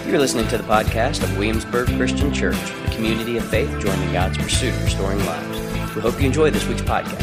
You're listening to the podcast of Williamsburg Christian Church, a community of faith joining God's pursuit of restoring lives. We hope you enjoy this week's podcast.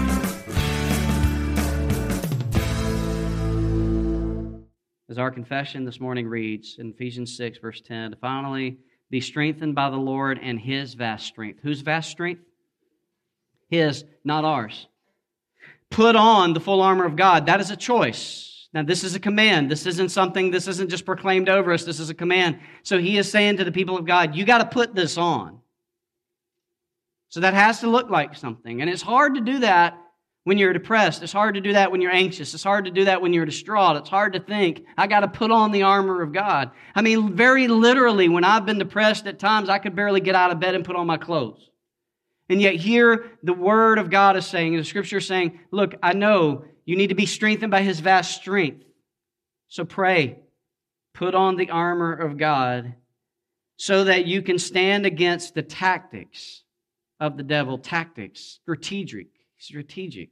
As our confession this morning reads in Ephesians 6, verse 10, to finally be strengthened by the Lord and His vast strength. Whose vast strength? His, not ours. Put on the full armor of God. That is a choice. Now, this is a command. This isn't just proclaimed over us. This is a command. So He is saying to the people of God, you got to put this on. So that has to look like something. And it's hard to do that when you're depressed. It's hard to do that when you're anxious. It's hard to do that when you're distraught. It's hard to think, I got to put on the armor of God. I mean, very literally, when I've been depressed at times, I could barely get out of bed and put on my clothes. And yet here, the Word of God is saying, the Scripture is saying, look, I know you need to be strengthened by His vast strength. So pray, put on the armor of God so that you can stand against the tactics of the devil. Tactics, strategic.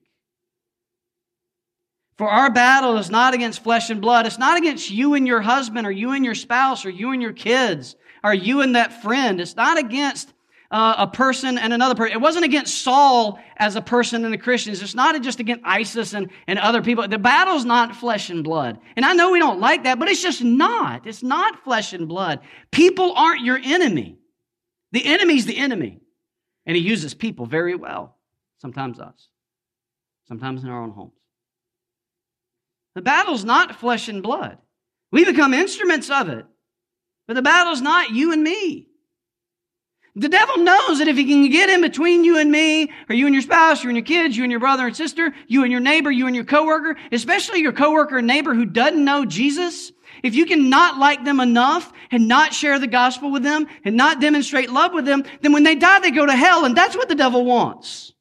For our battle is not against flesh and blood. It's not against you and your husband or you and your spouse or you and your kids or you and that friend. It's not against a person and another person. It wasn't against Saul as a person and the Christians. It's not just against ISIS and other people. The battle's not flesh and blood. And I know we don't like that, but it's just not. It's not flesh and blood. People aren't your enemy. The enemy's the enemy. And he uses people very well. Sometimes us. Sometimes in our own homes. The battle's not flesh and blood. We become instruments of it. But the battle's not you and me. The devil knows that if he can get in between you and me, or you and your spouse, you and your kids, you and your brother and sister, you and your neighbor, you and your coworker, especially your coworker and neighbor who doesn't know Jesus, if you can not like them enough and not share the gospel with them and not demonstrate love with them, then when they die, they go to hell, and that's what the devil wants.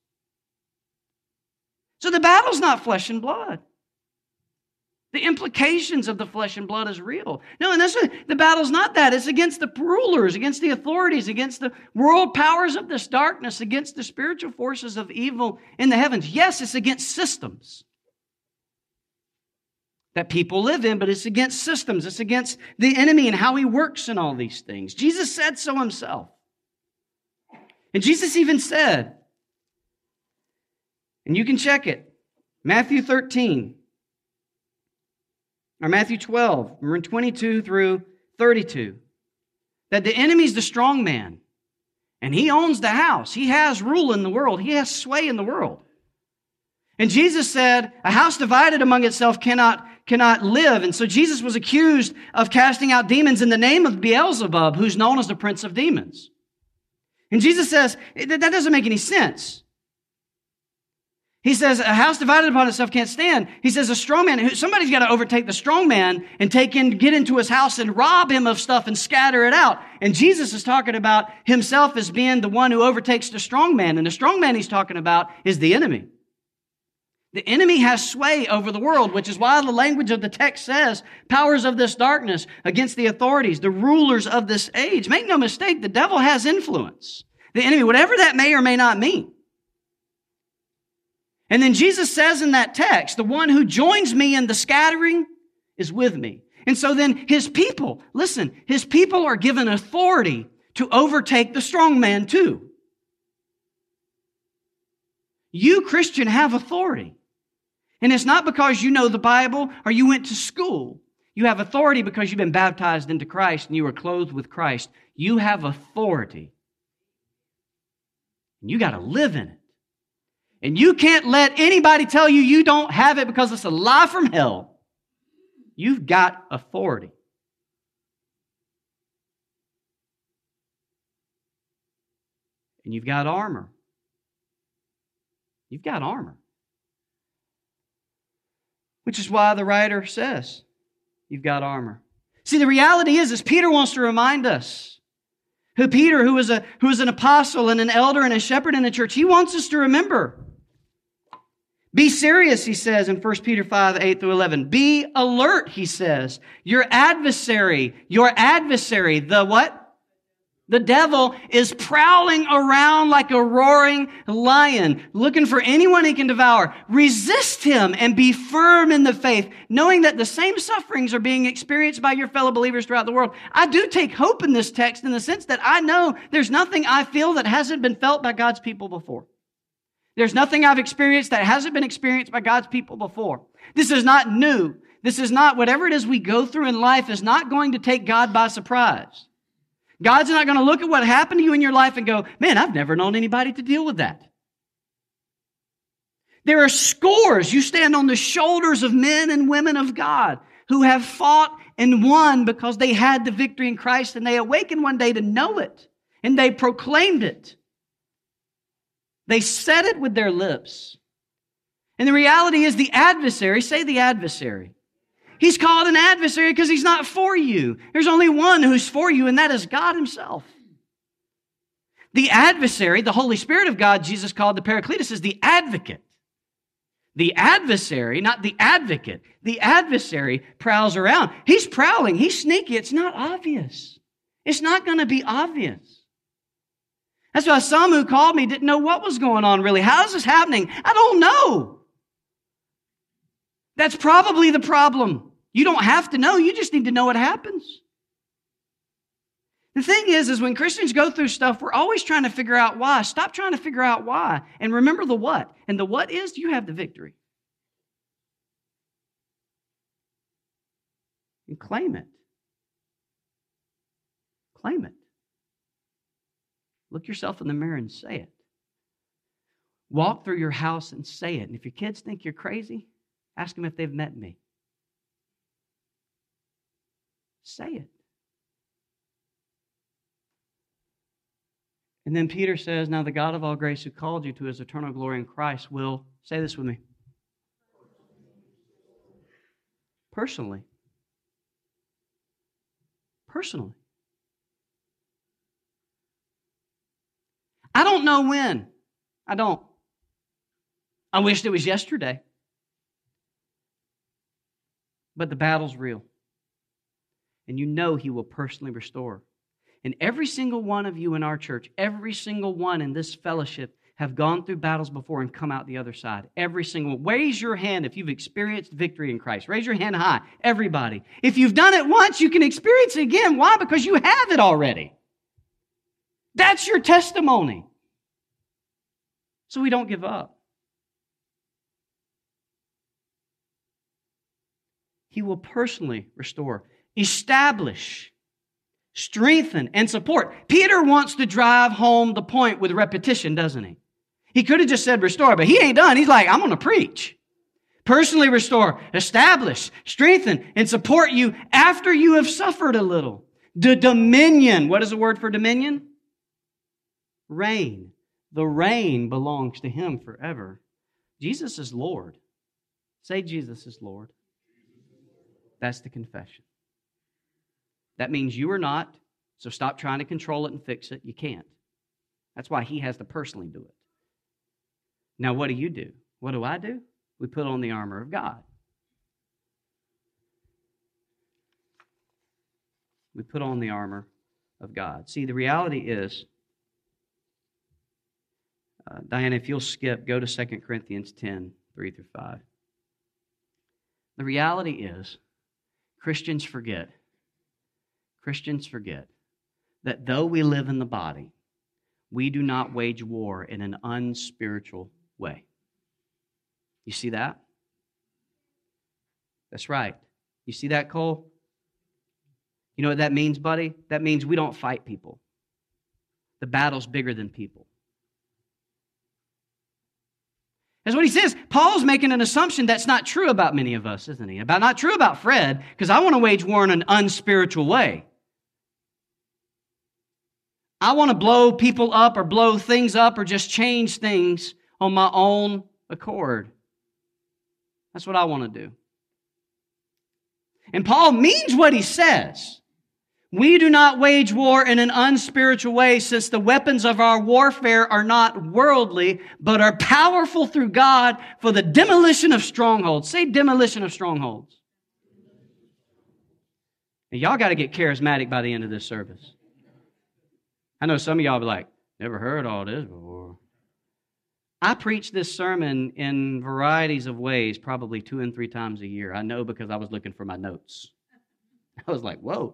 So the battle's not flesh and blood. The implications of the flesh and blood is real. No, and that's what, the battle's not that. It's against the rulers, against the authorities, against the world powers of this darkness, against the spiritual forces of evil in the heavens. Yes, it's against systems that people live in, but it's against systems. It's against the enemy and how he works in all these things. Jesus said so himself. And Jesus even said, and you can check it, Matthew 13, or Matthew 12, we're in 22 through 32, that the enemy's the strong man, and he owns the house. He has rule in the world. He has sway in the world. And Jesus said, a house divided among itself cannot live. And so Jesus was accused of casting out demons in the name of Beelzebub, who's known as the prince of demons. And Jesus says, that doesn't make any sense. He says, a house divided upon itself can't stand. He says, a strong man, somebody's got to overtake the strong man and get into his house and rob him of stuff and scatter it out. And Jesus is talking about himself as being the one who overtakes the strong man. And the strong man he's talking about is the enemy. The enemy has sway over the world, which is why the language of the text says, powers of this darkness against the authorities, the rulers of this age. Make no mistake, the devil has influence. The enemy, whatever that may or may not mean. And then Jesus says in that text, the one who joins me in the scattering is with me. And so then his people, listen, his people are given authority to overtake the strong man too. You, Christian, have authority. And it's not because you know the Bible or you went to school. You have authority because you've been baptized into Christ and you are clothed with Christ. You have authority. And you got to live in it. And you can't let anybody tell you you don't have it because it's a lie from hell. You've got authority. And you've got armor. You've got armor. Which is why the writer says, you've got armor. See, the reality is Peter wants to remind us. Peter, who is an apostle and an elder and a shepherd in the church, he wants us to remember. Be serious, he says in 1 Peter 5, 8 through 11. Be alert, he says. Your adversary, the what? The devil is prowling around like a roaring lion, looking for anyone he can devour. Resist him and be firm in the faith, knowing that the same sufferings are being experienced by your fellow believers throughout the world. I do take hope in this text in the sense that I know there's nothing I feel that hasn't been felt by God's people before. There's nothing I've experienced that hasn't been experienced by God's people before. This is not new. This is not, whatever it is we go through in life is not going to take God by surprise. God's not going to look at what happened to you in your life and go, man, I've never known anybody to deal with that. There are scores. You stand on the shoulders of men and women of God who have fought and won because they had the victory in Christ and they awakened one day to know it and they proclaimed it. They said it with their lips. And the reality is the adversary, say the adversary. He's called an adversary because he's not for you. There's only one who's for you, and that is God himself. The adversary, the Holy Spirit of God, Jesus called the Paracletus, is the advocate. The adversary, not the advocate. The adversary prowls around. He's prowling. He's sneaky. It's not obvious. It's not going to be obvious. That's why some who called me didn't know what was going on really. How is this happening? I don't know. That's probably the problem. You don't have to know. You just need to know what happens. The thing is when Christians go through stuff, we're always trying to figure out why. Stop trying to figure out why and remember the what. And the what is you have the victory. And claim it. Claim it. Look yourself in the mirror and say it. Walk through your house and say it. And if your kids think you're crazy, ask them if they've met me. Say it. And then Peter says, now the God of all grace who called you to his eternal glory in Christ will, say this with me, personally. Personally. I don't know when. I don't. I wished it was yesterday. But the battle's real. And you know he will personally restore. And every single one of you in our church, every single one in this fellowship have gone through battles before and come out the other side. Every single one. Raise your hand if you've experienced victory in Christ. Raise your hand high. Everybody. If you've done it once, you can experience it again. Why? Because you have it already. That's your testimony. So we don't give up. He will personally restore, establish, strengthen, and support. Peter wants to drive home the point with repetition, doesn't he? He could have just said restore, but he ain't done. He's like, I'm going to preach. Personally restore, establish, strengthen, and support you after you have suffered a little. The dominion. What is the word for dominion? Reign. The reign belongs to him forever. Jesus is Lord. Say Jesus is Lord. That's the confession. That means you are not, so stop trying to control it and fix it. You can't. That's why he has to personally do it. Now, what do? What do I do? We put on the armor of God. We put on the armor of God. See, the reality is, Diana, if you'll skip, go to 2 Corinthians 10, 3 through 5. The reality is, Christians forget that though we live in the body, we do not wage war in an unspiritual way. You see that? That's right. You see that, Cole? You know what that means, buddy? That means we don't fight people. The battle's bigger than people. That's what he says. Paul's making an assumption that's not true about many of us, isn't he? Not true about Fred, because I want to wage war in an unspiritual way. I want to blow people up or blow things up or just change things on my own accord. That's what I want to do. And Paul means what he says. We do not wage war in an unspiritual way, since the weapons of our warfare are not worldly, but are powerful through God for the demolition of strongholds. Say demolition of strongholds. And y'all got to get charismatic by the end of this service. I know some of y'all be like, never heard all this before. I preach this sermon in varieties of ways, probably 2 and 3 times a year. I know because I was looking for my notes. I was like, whoa.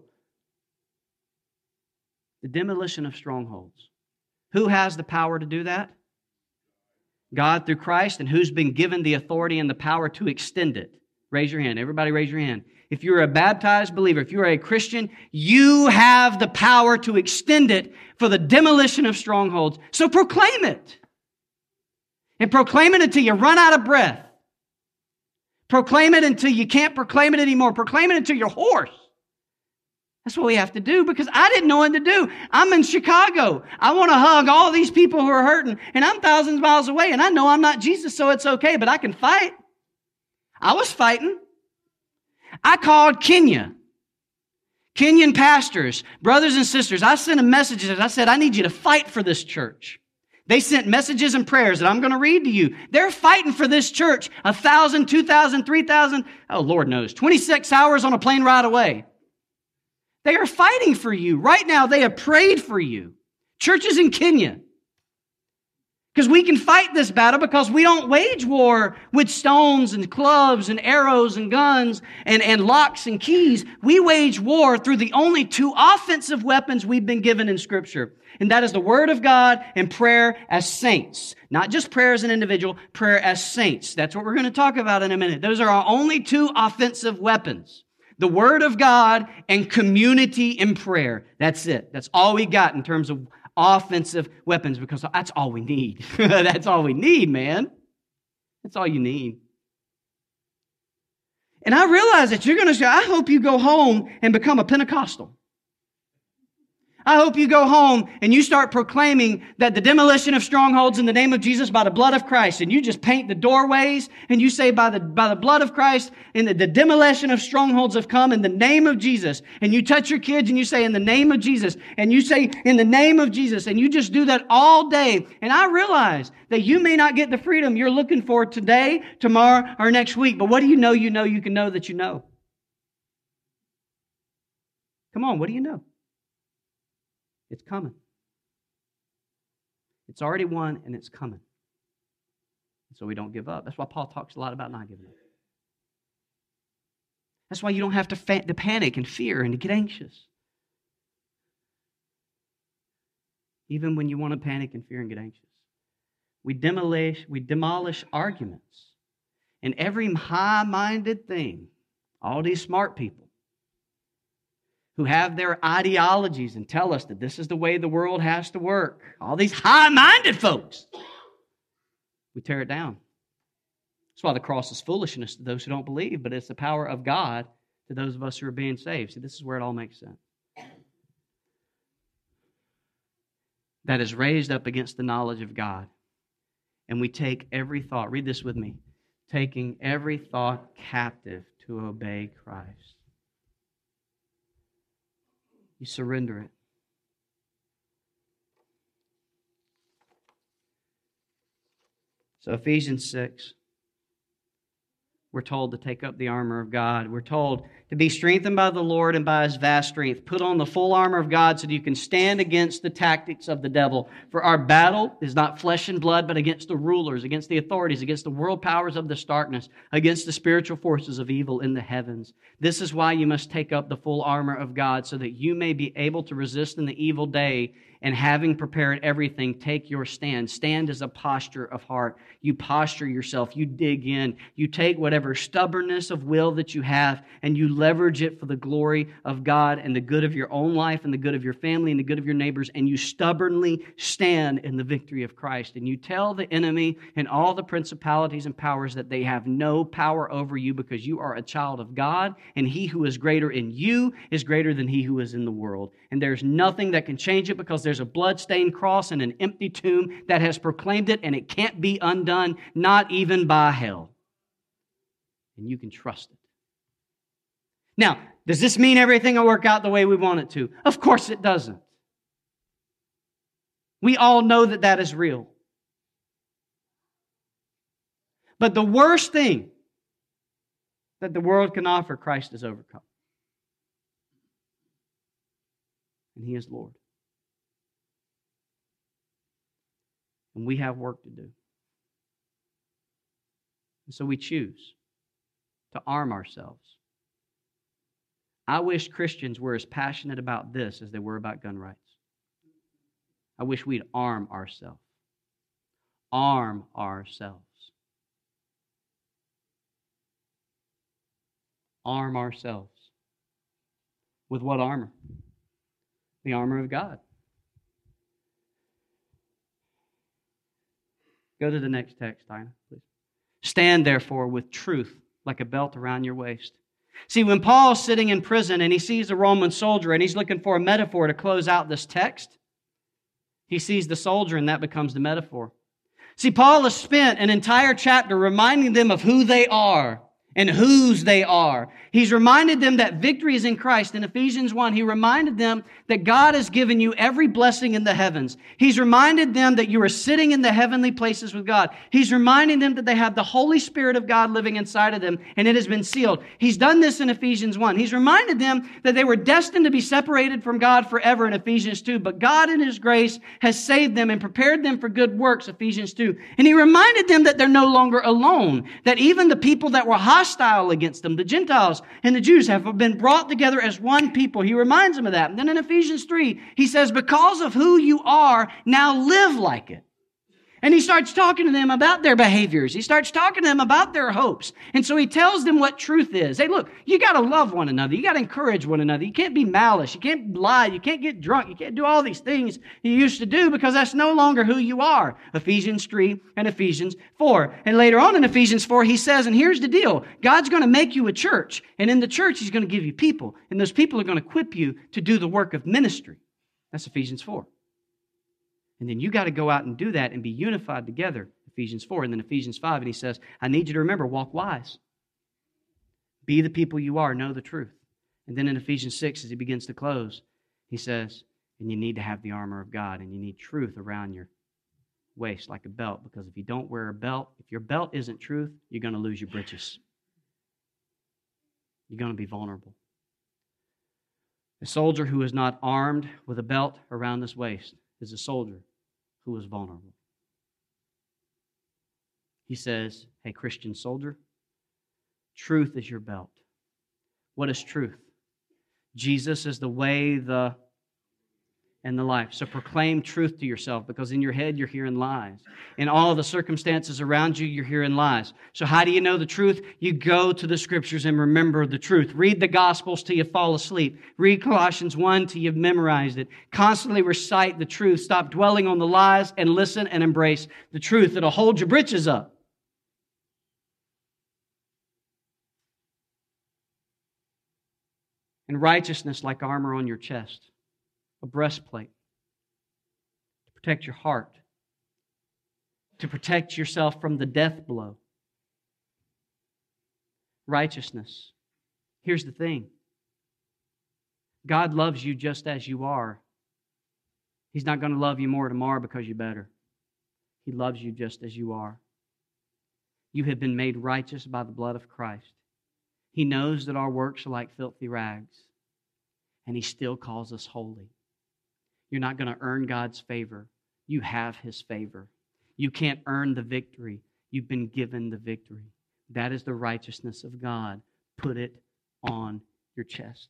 The demolition of strongholds. Who has the power to do that? God through Christ. And who's been given the authority and the power to extend it? Raise your hand. Everybody raise your hand. If you're a baptized believer, if you're a Christian, you have the power to extend it for the demolition of strongholds. So proclaim it. And proclaim it until you run out of breath. Proclaim it until you can't proclaim it anymore. Proclaim it until you're hoarse. That's what we have to do because I didn't know what to do. I'm in Chicago. I want to hug all these people who are hurting, and I'm thousands of miles away, and I know I'm not Jesus, so it's okay, but I can fight. I was fighting. I called Kenyan pastors, brothers and sisters. I sent them messages. I said, I need you to fight for this church. They sent messages and prayers that I'm going to read to you. They're fighting for this church 1,000, 2,000, 3,000, oh, Lord knows, 26 hours on a plane ride away. They are fighting for you. Right now, they have prayed for you. Churches in Kenya. Because we can fight this battle because we don't wage war with stones and clubs and arrows and guns and locks and keys. We wage war through the only 2 offensive weapons we've been given in Scripture. And that is the Word of God and prayer as saints. Not just prayer as an individual, prayer as saints. That's what we're going to talk about in a minute. Those are our only 2 offensive weapons. The Word of God and community in prayer. That's it. That's all we got in terms of offensive weapons because that's all we need. That's all we need, man. That's all you need. And I realize that you're going to say, I hope you go home and become a Pentecostal. I hope you go home and you start proclaiming that the demolition of strongholds in the name of Jesus by the blood of Christ. And you just paint the doorways and you say by the blood of Christ and the demolition of strongholds have come in the name of Jesus. And you touch your kids and you say in the name of Jesus. And you say in the name of Jesus. And you just do that all day. And I realize that you may not get the freedom you're looking for today, tomorrow, or next week. But what do you know? You know you can know that you know. Come on, what do you know? It's coming. It's already won, and it's coming. So we don't give up. That's why Paul talks a lot about not giving up. That's why you don't have to panic and fear and to get anxious. Even when you want to panic and fear and get anxious. We demolish arguments. And every high-minded thing, all these smart people, who have their ideologies and tell us that this is the way the world has to work. All these high-minded folks. We tear it down. That's why the cross is foolishness to those who don't believe, but it's the power of God to those of us who are being saved. See, this is where it all makes sense. That is raised up against the knowledge of God. And we take every thought, read this with me, taking every thought captive to obey Christ. You surrender it. So Ephesians 6, we're told to take up the armor of God. We're told to be strengthened by the Lord and by His vast strength. Put on the full armor of God so that you can stand against the tactics of the devil. For our battle is not flesh and blood, but against the rulers, against the authorities, against the world powers of this darkness, against the spiritual forces of evil in the heavens. This is why you must take up the full armor of God so that you may be able to resist in the evil day, and having prepared everything, take your stand. Stand is a posture of heart. You posture yourself. You dig in. You take whatever stubbornness of will that you have and you leverage it for the glory of God and the good of your own life and the good of your family and the good of your neighbors, and you stubbornly stand in the victory of Christ. And you tell the enemy and all the principalities and powers that they have no power over you because you are a child of God, and He who is greater in you is greater than he who is in the world. And there's nothing that can change it because there's a blood-stained cross and an empty tomb that has proclaimed it, and it can't be undone, not even by hell. And you can trust it. Now, does this mean everything will work out the way we want it to? Of course it doesn't. We all know that that is real. But the worst thing that the world can offer, Christ has overcome. And He is Lord. And we have work to do. And so we choose to arm ourselves. I wish Christians were as passionate about this as they were about gun rights. I wish we'd arm ourselves. Arm ourselves. Arm ourselves. With what armor? The armor of God. Go to the next text, Dinah, please. Stand, therefore, with truth like a belt around your waist. See, when Paul's sitting in prison and he sees a Roman soldier and he's looking for a metaphor to close out this text, he sees the soldier and that becomes the metaphor. See, Paul has spent an entire chapter reminding them of who they are and whose they are. He's reminded them that victory is in Christ. In Ephesians 1, he reminded them that God has given you every blessing in the heavens. He's reminded them that you are sitting in the heavenly places with God. He's reminding them that they have the Holy Spirit of God living inside of them, and it has been sealed. He's done this in Ephesians 1. He's reminded them that they were destined to be separated from God forever in Ephesians 2, but God in His grace has saved them and prepared them for good works, Ephesians 2. And he reminded them that they're no longer alone, that even the people that were hostile against them, the Gentiles and the Jews, have been brought together as one people. He reminds them of that. And then in Ephesians 3, he says, because of who you are, now live like it. And he starts talking to them about their behaviors. He starts talking to them about their hopes. And so he tells them what truth is. Hey, look, you got to love one another. You got to encourage one another. You can't be malice. You can't lie. You can't get drunk. You can't do all these things you used to do because that's no longer who you are. Ephesians 3 and Ephesians 4. And later on in Ephesians 4, he says, and here's the deal. God's going to make you a church. And in the church, He's going to give you people. And those people are going to equip you to do the work of ministry. That's Ephesians 4. And then you got to go out and do that and be unified together, Ephesians 4. And then Ephesians 5, and he says, I need you to remember, walk wise. Be the people you are, know the truth. And then in Ephesians 6, as he begins to close, he says, and you need to have the armor of God, and you need truth around your waist like a belt, because if you don't wear a belt, if your belt isn't truth, you're going to lose your britches. You're going to be vulnerable. A soldier who is not armed with a belt around his waist is a soldier who is vulnerable. He says, hey, Christian soldier, truth is your belt. What is truth? Jesus is the way, the and the life. So proclaim truth to yourself, because in your head you're hearing lies. In all of the circumstances around you, you're hearing lies. So how do you know the truth? You go to the Scriptures and remember the truth. Read the Gospels till you fall asleep. Read Colossians 1 till you've memorized it. Constantly recite the truth. Stop dwelling on the lies and listen and embrace the truth. It'll hold your britches up. And righteousness like armor on your chest. A breastplate to protect your heart, to protect yourself from the death blow. Righteousness. Here's the thing. God loves you just as you are. He's not going to love you more tomorrow because you're better. He loves you just as you are. You have been made righteous by the blood of Christ. He knows that our works are like filthy rags, and He still calls us holy. You're not going to earn God's favor. You have His favor. You can't earn the victory. You've been given the victory. That is the righteousness of God. Put it on your chest.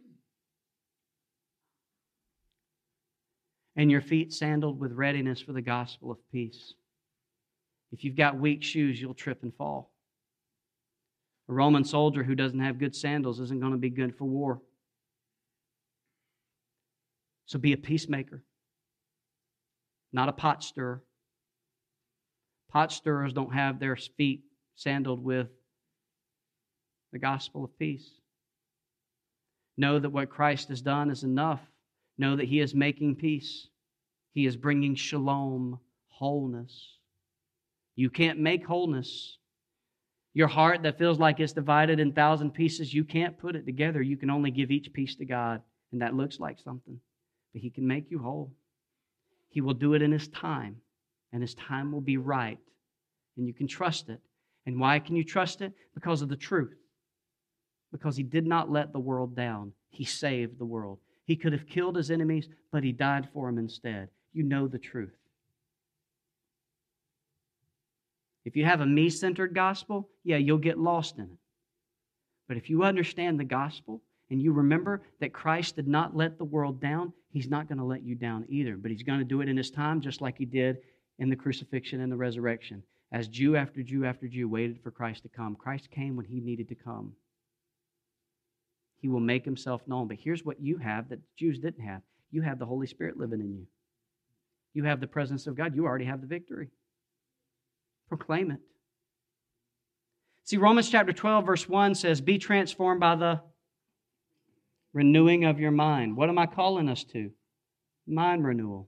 And your feet sandaled with readiness for the gospel of peace. If you've got weak shoes, you'll trip and fall. A Roman soldier who doesn't have good sandals isn't going to be good for war. So be a peacemaker, not a pot stirrer. Pot stirrers don't have their feet sandaled with the gospel of peace. Know that what Christ has done is enough. Know that He is making peace. He is bringing shalom, wholeness. You can't make wholeness. Your heart that feels like it's divided in 1,000 pieces, you can't put it together. You can only give each piece to God, and that looks like something. But He can make you whole. He will do it in His time, and His time will be right, and you can trust it. And why can you trust it? Because of the truth. Because He did not let the world down. He saved the world. He could have killed His enemies, but He died for them instead. You know the truth. If you have a me-centered gospel, yeah, you'll get lost in it. But if you understand the gospel and you remember that Christ did not let the world down, He's not going to let you down either. But He's going to do it in His time, just like He did in the crucifixion and the resurrection. As Jew after Jew after Jew waited for Christ to come, Christ came when He needed to come. He will make Himself known. But here's what you have that the Jews didn't have. You have the Holy Spirit living in you. You have the presence of God. You already have the victory. Proclaim it. See, Romans chapter 12, verse 1 says, be transformed by the renewing of your mind. What am I calling us to? Mind renewal.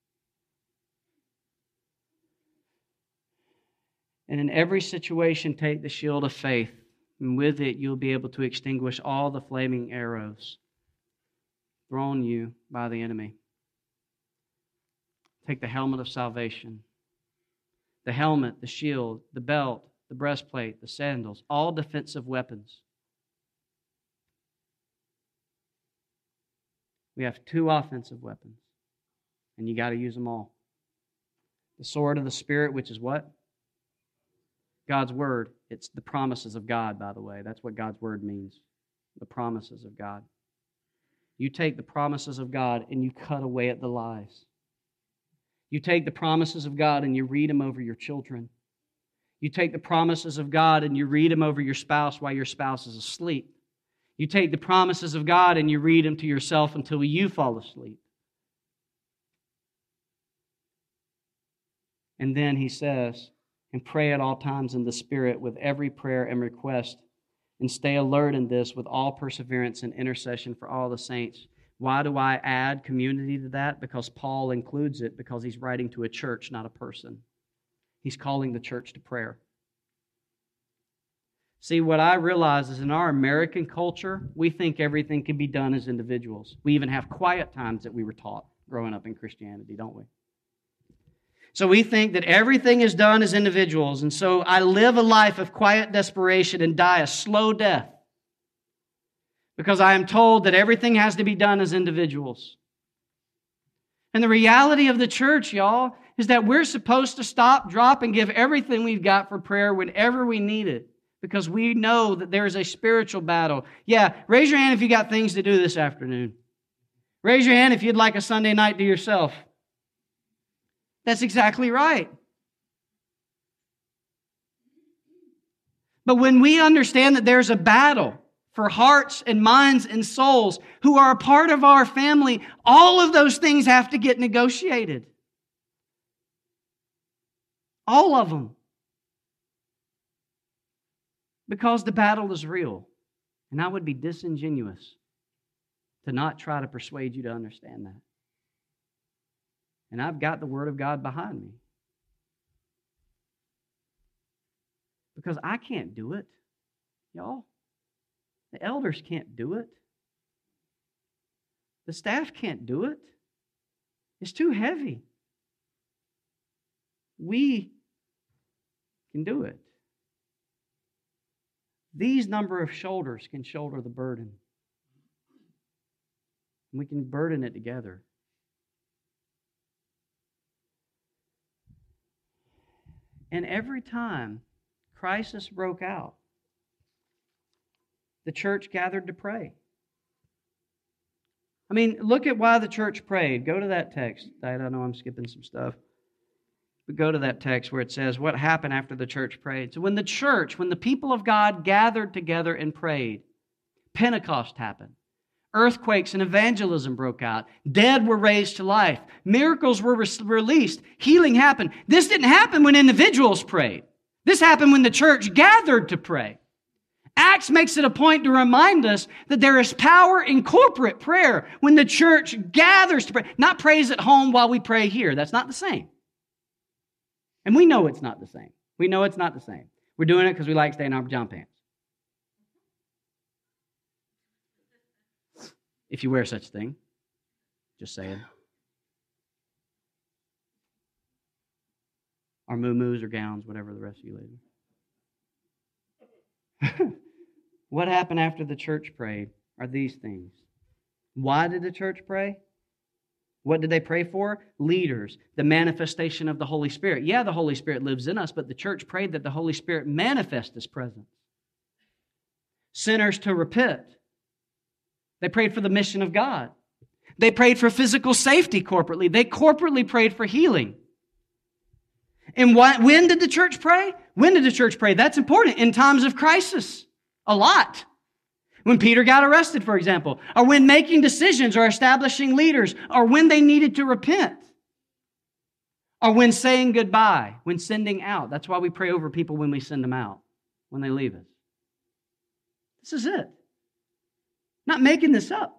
And in every situation, take the shield of faith. And with it, you'll be able to extinguish all the flaming arrows thrown you by the enemy. Take the helmet of salvation. The helmet, the shield, the belt, the breastplate, the sandals, all defensive weapons. We have 2 offensive weapons, and you got to use them all. The sword of the Spirit, which is what? God's Word. It's the promises of God, by the way. That's what God's Word means. The promises of God. You take the promises of God and you cut away at the lies. You take the promises of God and you read them over your children. You take the promises of God and you read them over your spouse while your spouse is asleep. You take the promises of God and you read them to yourself until you fall asleep. And then he says, and pray at all times in the Spirit with every prayer and request, and stay alert in this with all perseverance and intercession for all the saints. Why do I add community to that? Because Paul includes it, because he's writing to a church, not a person. He's calling the church to prayer. See, what I realize is in our American culture, we think everything can be done as individuals. We even have quiet times that we were taught growing up in Christianity, don't we? So we think that everything is done as individuals, and so I live a life of quiet desperation and die a slow death because I am told that everything has to be done as individuals. And the reality of the church, y'all, is that we're supposed to stop, drop, and give everything we've got for prayer whenever we need it, because we know that there is a spiritual battle. Yeah, raise your hand if you got things to do this afternoon. Raise your hand if you'd like a Sunday night to yourself. That's exactly right. But when we understand that there's a battle for hearts and minds and souls who are a part of our family, all of those things have to get negotiated. All of them. Because the battle is real. And I would be disingenuous to not try to persuade you to understand that. And I've got the Word of God behind me. Because I can't do it, y'all. The elders can't do it. The staff can't do it. It's too heavy. We can do it. These number of shoulders can shoulder the burden. We can burden it together. And every time crisis broke out, the church gathered to pray. I mean, look at why the church prayed. Go to that text. I know I'm skipping some stuff. But go to that text where it says what happened after the church prayed. So when the people of God gathered together and prayed, Pentecost happened. Earthquakes and evangelism broke out. Dead were raised to life. Miracles were released. Healing happened. This didn't happen when individuals prayed. This happened when the church gathered to pray. Acts makes it a point to remind us that there is power in corporate prayer when the church gathers to pray. Not prays at home while we pray here. That's not the same. And we know it's not the same. We know it's not the same. We're doing it because we like staying in our pajama pants. If you wear such a thing. Just saying. Or muumuus or gowns, whatever the rest of you ladies. What happened after the church prayed are these things. Why did the church pray? What did they pray for? Leaders, the manifestation of the Holy Spirit. Yeah, the Holy Spirit lives in us, but the church prayed that the Holy Spirit manifest His presence. Sinners to repent. They prayed for the mission of God. They prayed for physical safety corporately. They corporately prayed for healing. And when did the church pray? When did the church pray? That's important. In times of crisis. A lot. When Peter got arrested, for example, or when making decisions or establishing leaders, or when they needed to repent, or when saying goodbye, when sending out. That's why we pray over people when we send them out, when they leave us. This is it. Not making this up.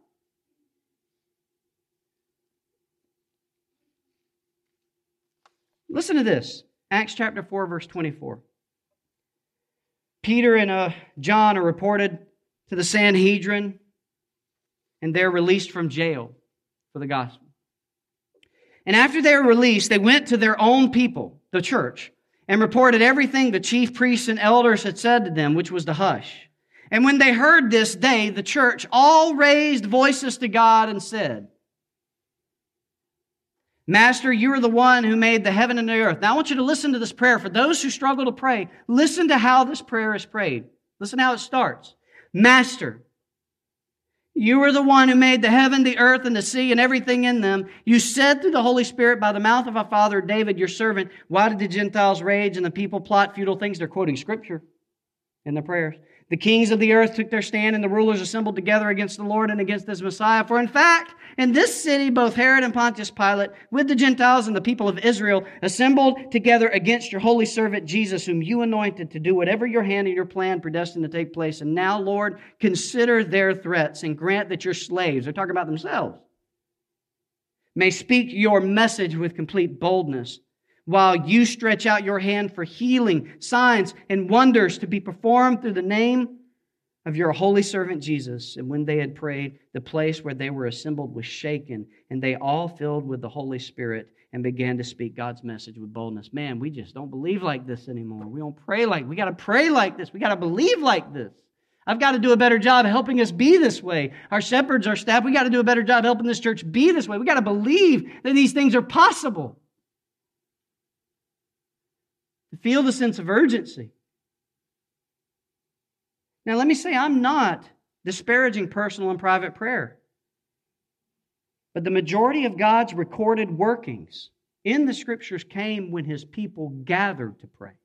Listen to this. Acts chapter 4, verse 24. Peter and John are reported to the Sanhedrin, and they're released from jail for the gospel. And after they were released, they went to their own people, the church, and reported everything the chief priests and elders had said to them, which was to hush. And when they heard this, they, the church, all raised voices to God and said, Master, you are the one who made the heaven and the earth. Now I want you to listen to this prayer. For those who struggle to pray, listen to how this prayer is prayed. Listen how it starts. Master, you are the one who made the heaven, the earth, and the sea, and everything in them. You said through the Holy Spirit by the mouth of our father David, your servant, why did the Gentiles rage and the people plot futile things? They're quoting Scripture in the prayers. The kings of the earth took their stand, and the rulers assembled together against the Lord and against His Messiah. For in fact, in this city, both Herod and Pontius Pilate, with the Gentiles and the people of Israel, assembled together against your holy servant Jesus, whom you anointed to do whatever your hand and your plan predestined to take place. And now, Lord, consider their threats and grant that your slaves, they're talking about themselves, may speak your message with complete boldness, while you stretch out your hand for healing, signs, and wonders to be performed through the name of your holy servant Jesus. And when they had prayed, the place where they were assembled was shaken, and they all filled with the Holy Spirit and began to speak God's message with boldness. Man, we just don't believe like this anymore. We don't pray like, we got to pray like this. We got to believe like this. I've got to do a better job helping us be this way. Our shepherds, our staff, we got to do a better job helping this church be this way. We got to believe that these things are possible. Feel the sense of urgency. Now, let me say, I'm not disparaging personal and private prayer. But the majority of God's recorded workings in the Scriptures came when His people gathered to pray.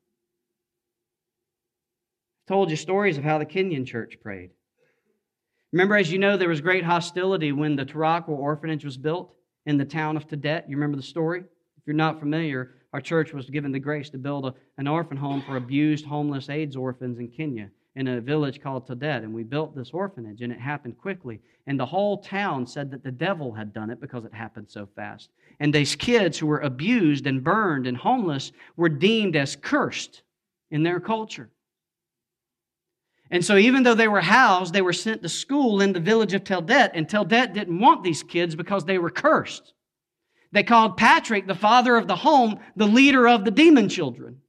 I've told you stories of how the Kenyan church prayed. Remember, as you know, there was great hostility when the Tarakwa orphanage was built in the town of Tedet. You remember the story? If you're not familiar, our church was given the grace to build an orphan home for abused, homeless AIDS orphans in Kenya in a village called Tedet. And we built this orphanage, and it happened quickly. And the whole town said that the devil had done it because it happened so fast. And these kids who were abused and burned and homeless were deemed as cursed in their culture. And so even though they were housed, they were sent to school in the village of Tedet. And Tedet didn't want these kids because they were cursed. They called Patrick, the father of the home, the leader of the demon children.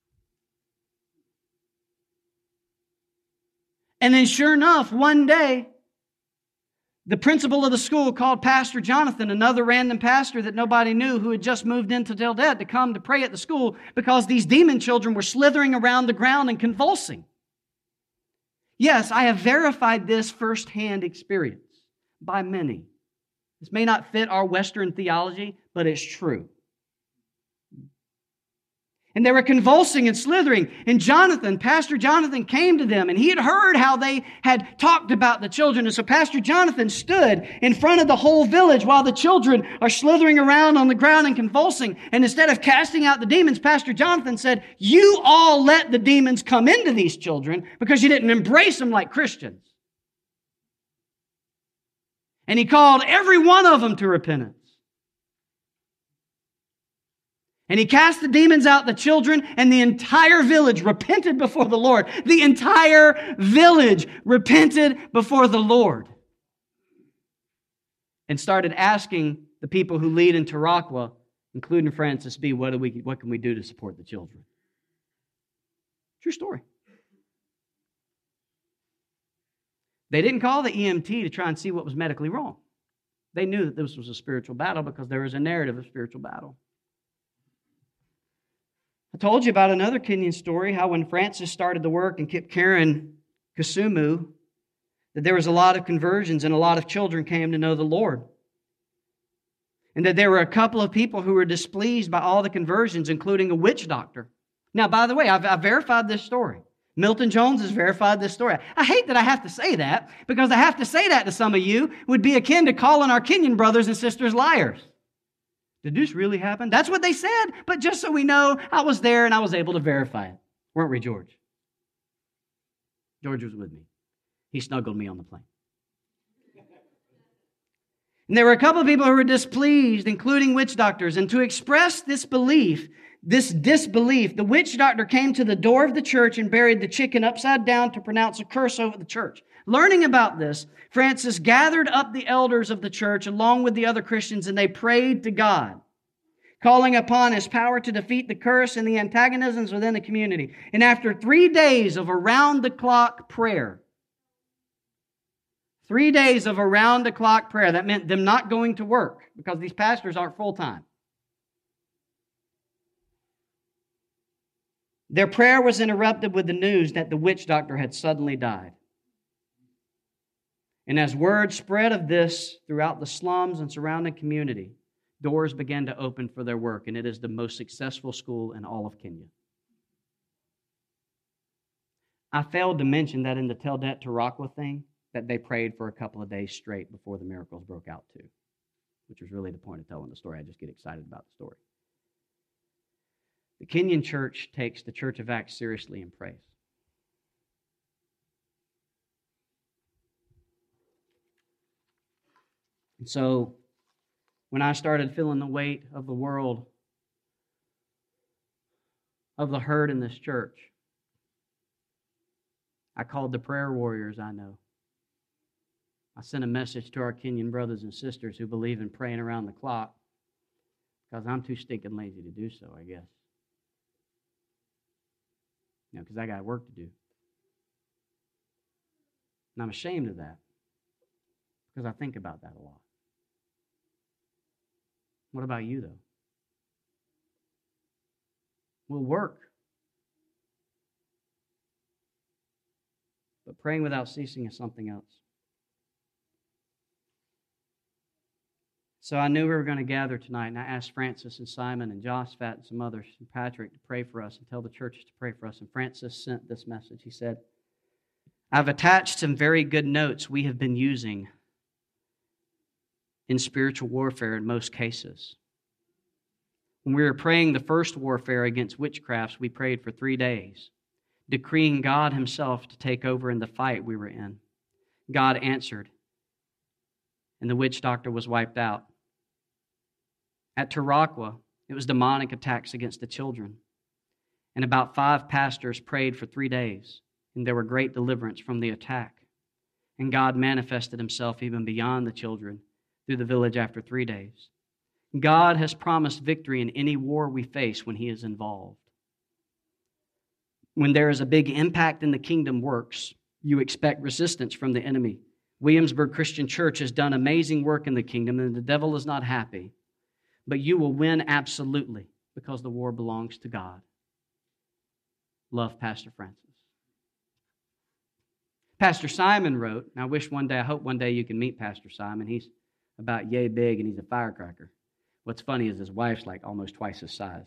And then sure enough, one day, the principal of the school called Pastor Jonathan, another random pastor that nobody knew who had just moved into Tedet, to come to pray at the school because these demon children were slithering around the ground and convulsing. Yes, I have verified this firsthand experience by many. This may not fit our Western theology, but it's true. And they were convulsing and slithering. And Pastor Jonathan came to them, and he had heard how they had talked about the children. And so Pastor Jonathan stood in front of the whole village while the children are slithering around on the ground and convulsing. And instead of casting out the demons, Pastor Jonathan said, "You all let the demons come into these children because you didn't embrace them like Christians." And he called every one of them to repentance. And he cast the demons out the children, and the entire village repented before the Lord. The entire village repented before the Lord. And started asking the people who lead in Tarakwa, including Francis B., what can we do to support the children? True story. They didn't call the EMT to try and see what was medically wrong. They knew that this was a spiritual battle because there was a narrative of spiritual battle. I told you about another Kenyan story, how when Francis started the work and kept carrying Kisumu, that there was a lot of conversions and a lot of children came to know the Lord. And that there were a couple of people who were displeased by all the conversions, including a witch doctor. Now, by the way, I've verified this story. Milton Jones has verified this story. I hate that I have to say that, because I have to say that to some of you would be akin to calling our Kenyan brothers and sisters liars. Did this really happen? That's what they said, but just so we know, I was there and I was able to verify it. Weren't we, George? George was with me. He snuggled me on the plane. And there were a couple of people who were displeased, including witch doctors. And to express this disbelief, the witch doctor came to the door of the church and buried the chicken upside down to pronounce a curse over the church. Learning about this, Francis gathered up the elders of the church along with the other Christians, and they prayed to God, calling upon His power to defeat the curse and the antagonisms within the community. And after 3 days of around-the-clock prayer, 3 days of around-the-clock prayer, that meant them not going to work because these pastors aren't full-time. Their prayer was interrupted with the news that the witch doctor had suddenly died. And as word spread of this throughout the slums and surrounding community, doors began to open for their work, and it is the most successful school in all of Kenya. I failed to mention that in the Teldet Tarakwa thing, that they prayed for a couple of days straight before the miracles broke out too, which was really the point of telling the story. I just get excited about the story. The Kenyan church takes the Church of Acts seriously and prays. And so, when I started feeling the weight of the world, of the hurt in this church, I called the prayer warriors I know. I sent a message to our Kenyan brothers and sisters who believe in praying around the clock, because I'm too stinking lazy to do so, I guess. Because I got work to do. And I'm ashamed of that, because I think about that a lot. What about you, though? We'll work. But praying without ceasing is something else. So I knew we were going to gather tonight, and I asked Francis and Simon and Josphat and some others and Patrick to pray for us and tell the churches to pray for us. And Francis sent this message. He said, I've attached some very good notes we have been using in spiritual warfare in most cases. When we were praying the first warfare against witchcrafts, we prayed for 3 days, decreeing God Himself to take over in the fight we were in. God answered, and the witch doctor was wiped out. At Tarakwa, it was demonic attacks against the children. And about 5 pastors prayed for 3 days, and there were great deliverance from the attack. And God manifested Himself even beyond the children through the village after 3 days. God has promised victory in any war we face when He is involved. When there is a big impact in the kingdom works, you expect resistance from the enemy. Williamsburg Christian Church has done amazing work in the kingdom, and the devil is not happy. But you will win absolutely, because the war belongs to God. Love, Pastor Francis. Pastor Simon wrote, and I hope one day you can meet Pastor Simon. He's about yay big, and he's a firecracker. What's funny is his wife's like almost twice his size.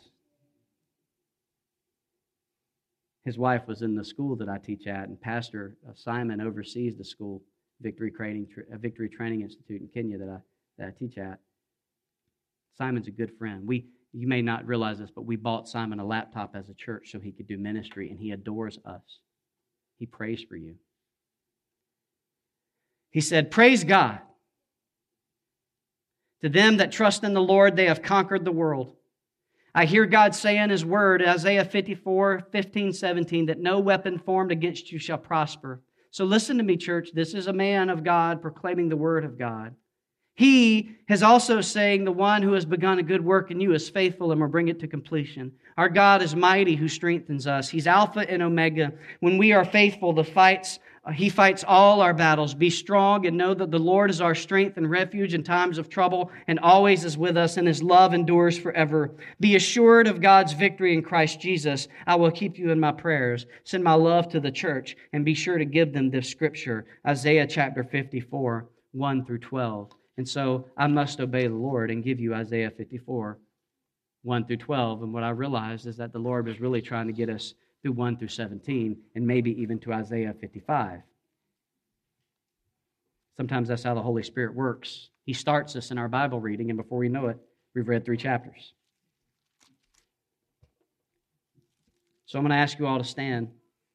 His wife was in the school that I teach at, and Pastor Simon oversees the school, Victory Training Institute in Kenya that I teach at. Simon's a good friend. You may not realize this, but we bought Simon a laptop as a church so he could do ministry, and he adores us. He prays for you. He said, praise God. To them that trust in the Lord, they have conquered the world. I hear God say in His word, Isaiah 54, 15, 17, that no weapon formed against you shall prosper. So listen to me, church. This is a man of God proclaiming the word of God. He has also saying, the one who has begun a good work in you is faithful and will bring it to completion. Our God is mighty who strengthens us. He's Alpha and Omega. When we are faithful, the fights He fights all our battles. Be strong and know that the Lord is our strength and refuge in times of trouble and always is with us, and His love endures forever. Be assured of God's victory in Christ Jesus. I will keep you in my prayers. Send my love to the church and be sure to give them this scripture, Isaiah chapter 54, 1 through 12. And so I must obey the Lord and give you Isaiah 54, 1 through 12. And what I realized is that the Lord was really trying to get us through 1 through 17, and maybe even to Isaiah 55. Sometimes that's how the Holy Spirit works. He starts us in our Bible reading, and before we know it, we've read 3 chapters. So I'm going to ask you all to stand.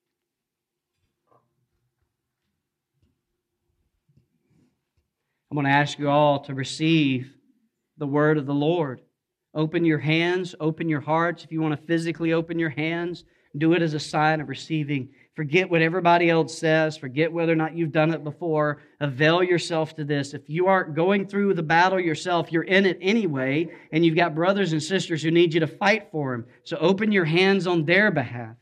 I'm going to ask you all to receive the word of the Lord. Open your hands, open your hearts. If you want to physically open your hands, do it as a sign of receiving. Forget what everybody else says. Forget whether or not you've done it before. Avail yourself to this. If you aren't going through the battle yourself, you're in it anyway, and you've got brothers and sisters who need you to fight for them. So open your hands on their behalf.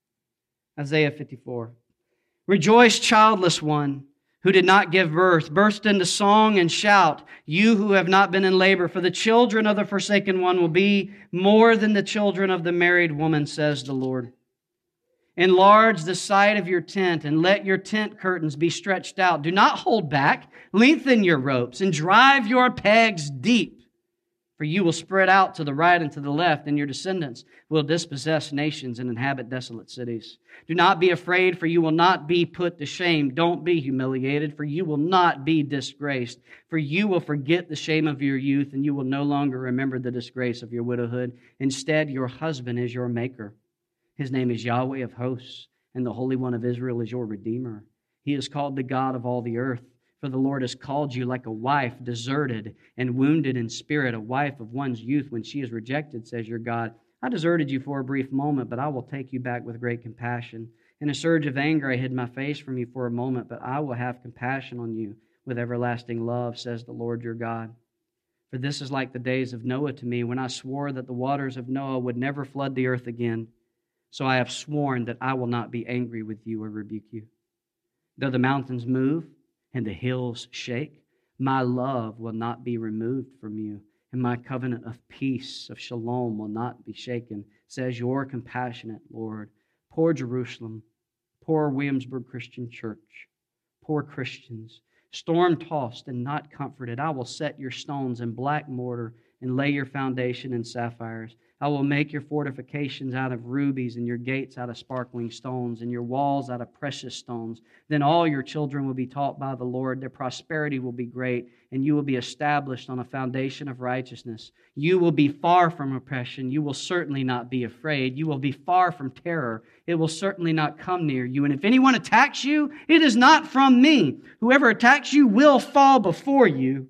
Isaiah 54. Rejoice, childless one, who did not give birth. Burst into song and shout, you who have not been in labor, for the children of the forsaken one will be more than the children of the married woman, says the Lord. Enlarge the side of your tent, and let your tent curtains be stretched out. Do not hold back. Lengthen your ropes, and drive your pegs deep. For you will spread out to the right and to the left, and your descendants will dispossess nations and inhabit desolate cities. Do not be afraid, for you will not be put to shame. Don't be humiliated, for you will not be disgraced. For you will forget the shame of your youth, and you will no longer remember the disgrace of your widowhood. Instead, your husband is your maker. His name is Yahweh of hosts, and the Holy One of Israel is your Redeemer. He is called the God of all the earth. For the Lord has called you like a wife deserted and wounded in spirit, a wife of one's youth when she is rejected, says your God. I deserted you for a brief moment, but I will take you back with great compassion. In a surge of anger I hid my face from you for a moment, but I will have compassion on you with everlasting love, says the Lord your God. For this is like the days of Noah to me, when I swore that the waters of Noah would never flood the earth again. So I have sworn that I will not be angry with you or rebuke you. Though the mountains move and the hills shake, my love will not be removed from you, and my covenant of peace, of shalom, will not be shaken, says your compassionate Lord. Poor Jerusalem, poor Williamsburg Christian Church, poor Christians, storm-tossed and not comforted, I will set your stones in black mortar and lay your foundation in sapphires. I will make your fortifications out of rubies and your gates out of sparkling stones and your walls out of precious stones. Then all your children will be taught by the Lord. Their prosperity will be great, and you will be established on a foundation of righteousness. You will be far from oppression. You will certainly not be afraid. You will be far from terror. It will certainly not come near you. And if anyone attacks you, it is not from me. Whoever attacks you will fall before you.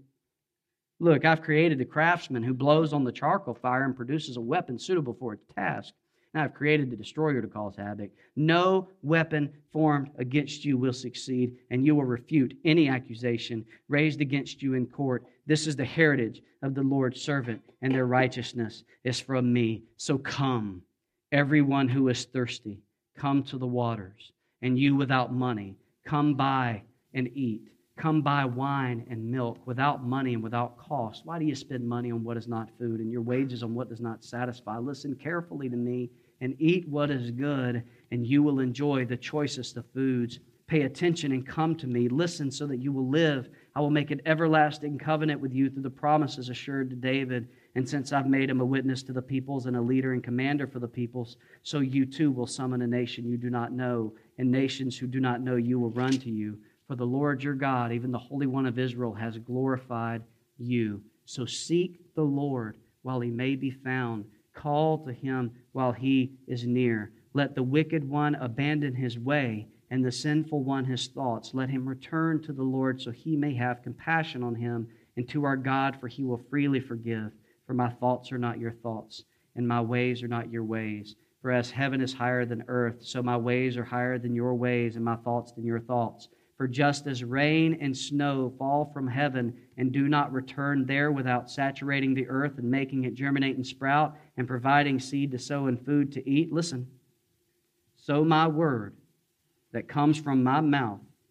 Look, I've created a craftsman who blows on the charcoal fire and produces a weapon suitable for its task. And I've created the destroyer to cause havoc. No weapon formed against you will succeed, and you will refute any accusation raised against you in court. This is the heritage of the Lord's servant, and their righteousness is from me. So come, everyone who is thirsty, come to the waters. And you without money, come buy and eat. Come buy wine and milk without money and without cost. Why do you spend money on what is not food and your wages on what does not satisfy? Listen carefully to me and eat what is good, and you will enjoy the choicest of foods. Pay attention and come to me. Listen so that you will live. I will make an everlasting covenant with you through the promises assured to David. And since I've made him a witness to the peoples and a leader and commander for the peoples, so you too will summon a nation you do not know, and nations who do not know you will run to you. For the Lord your God, even the Holy One of Israel, has glorified you. So seek the Lord while he may be found. Call to him while he is near. Let the wicked one abandon his way, and the sinful one his thoughts. Let him return to the Lord, so he may have compassion on him, and to our God, for he will freely forgive. For my thoughts are not your thoughts, and my ways are not your ways. For as heaven is higher than earth, so my ways are higher than your ways, and my thoughts than your thoughts. For just as rain and snow fall from heaven and do not return there without saturating the earth and making it germinate and sprout and providing seed to sow and food to eat, listen, so my word that comes from my mouth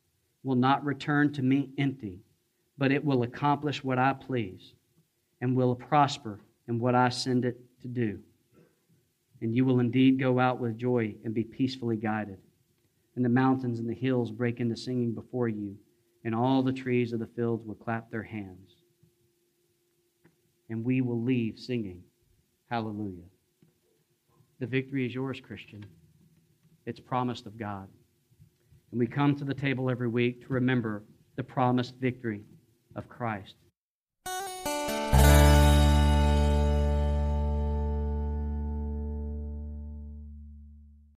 will not return to me empty, but it will accomplish what I please and will prosper in what I send it to do. And you will indeed go out with joy and be peacefully guided. And the mountains and the hills break into singing before you, and all the trees of the fields will clap their hands. And we will leave singing, hallelujah. The victory is yours, Christian. It's promised of God. And we come to the table every week to remember the promised victory of Christ.